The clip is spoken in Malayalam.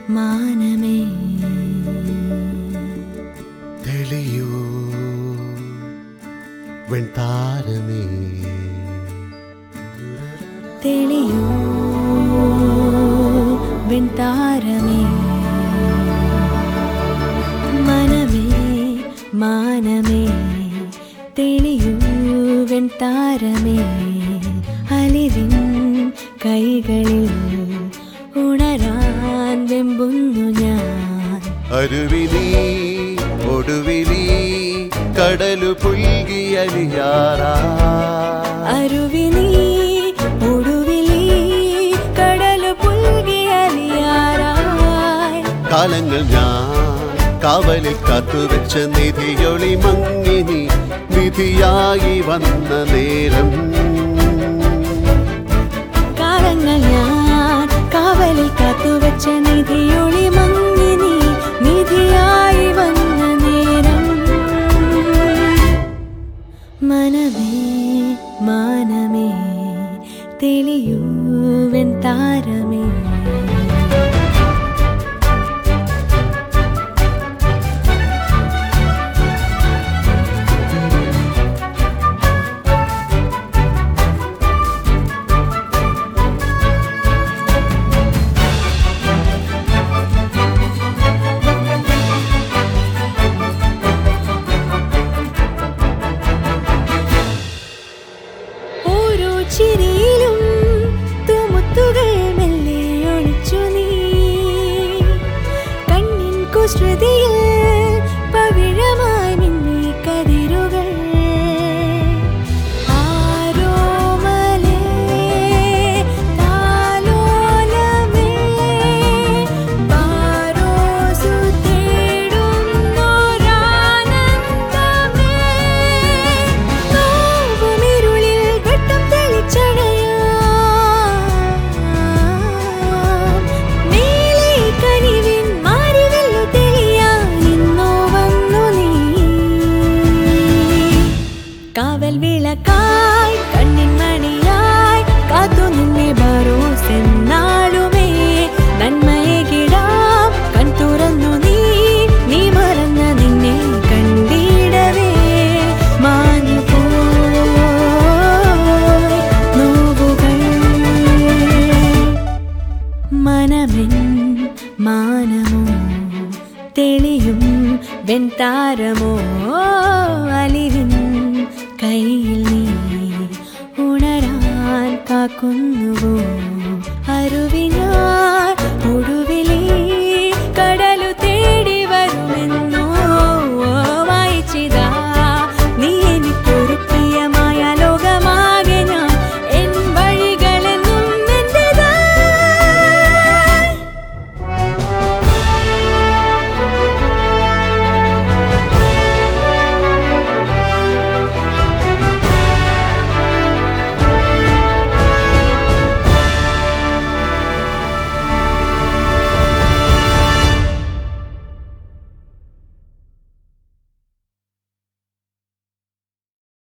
മാനമേ തെളിയൂ വെൺതാരമേ തെളിയൂ വെൺതാരമേ മനമേ മാനമേ തെളിയൂ വെൺതാരമേ അലിവിൻ കൈകളിൽ ഉണരാൻ വെമ്പുന്നു ഞാൻ അരുവിലി ഒടുവിലി കടലു പുൽകിയലിയാറാ അരുവിലി ഒടുവിലി കടലു പുൽകിയലിയാറായി കാലങ്ങൾ ഞാൻ കാവലിൽ കാത്തുവെച്ച നിധിയൊളി മങ്ങിനി നിധിയായി വന്ന നേരം കാലങ്ങൾ ഞാൻ കാവലിൽ കാത്തുവെച്ച നിധിയൊളി മങ്ങിനി നിധിയായി വന്ന നേരം മനമേ മാനമേ തെളിയൂ വെൺതാരമേ ചിരിയിലും തൂമുത്തുകൾ മെല്ലെ ഒളിച്ചു നീ കണ്ണിൻ കുസൃതിയിൽ പവിഴമായി നിന്നെ കതിരുകൾ ആരോമലേ താലോലമേ ബാരോസു തേടുന്നോരാനന്ദമേ നോവുമിരുളിൽ വെട്ടം കാവൽ വിളക്കായി കണ്ണിൻ മണിയായി കാത്തു നിന്നെ ബറോസെന്നാളുമേ നന്മയേകിടാം കൺ തുറന്നു നീ മറന്ന നിന്നെ കണ്ടിടവേ മാഞ്ഞുപോയി നോവുകൾ മനമെൻ മാനമോ തെളിയും വെൺതാരമോ അലിവിൻ കയ്യിൽ നീ ഉണരാൻ കാക്കുന്നുവോ അരുവിനാൽ ഒടുവിലേ